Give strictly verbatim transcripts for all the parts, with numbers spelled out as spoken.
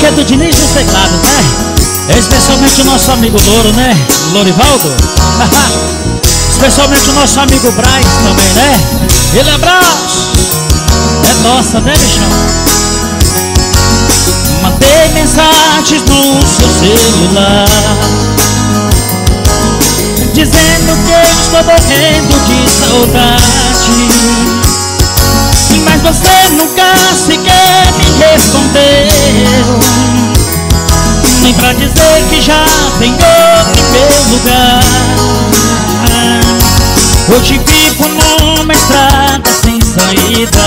é do Diniz dos teclados, né? Especialmente o nosso amigo Louro, né? Lorivaldo. Especialmente o nosso amigo Braz também, né? Ele abraço. É nossa, né, bichão? Mandei mensagens no seu celular dizendo que eu estou morrendo de saudade, mas você nunca sequer me respondeu, nem pra dizer que já tem outro em meu lugar. Hoje vivo numa estrada sem saída,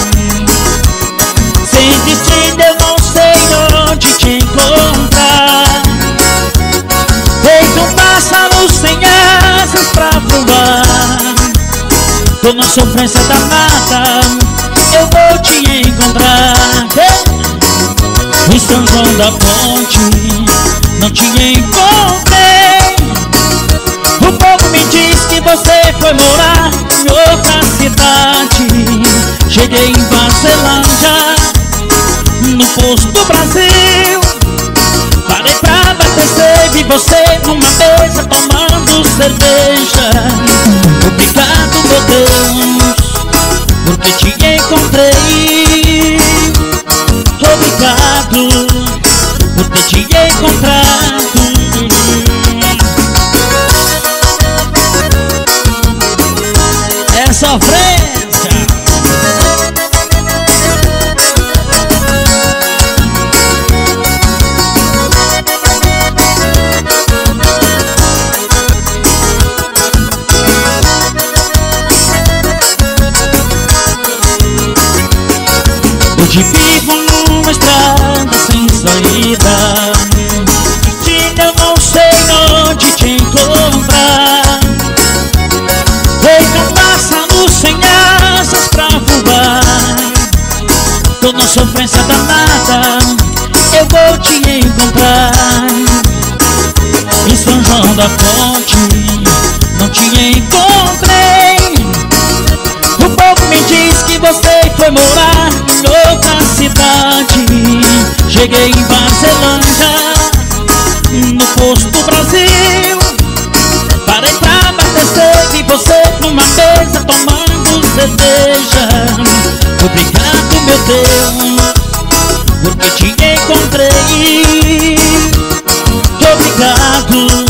sem destino, eu não sei onde te encontrar. Feito um pássaro sem asas pra voar, tô na sofrência danada, eu vou te encontrar. Em São João da Ponte não te encontrei. O povo me diz que você foi morar em outra cidade. Cheguei em Varzelândia, no posto do Brasil. Parei pra abastecer, vi você numa mesa tomando cerveja. Obrigado, meu Deus, porque te encontrei. Obrigado por ter te encontrado. É sofrência. Hoje vivo numa estrada sem saída, destino eu não sei onde te encontrar. Feito um pássaro sem asas pra voar, tô na sofrência danada, eu vou te encontrar. Em São João da Ponte não te encontrei. O povo me diz que você foi morar em outra cidade. Cheguei em Varzelândia, no posto do Brasil. Parei pra abastecer, vi você numa mesa tomando cerveja. Obrigado, meu Deus, porque te encontrei. Obrigado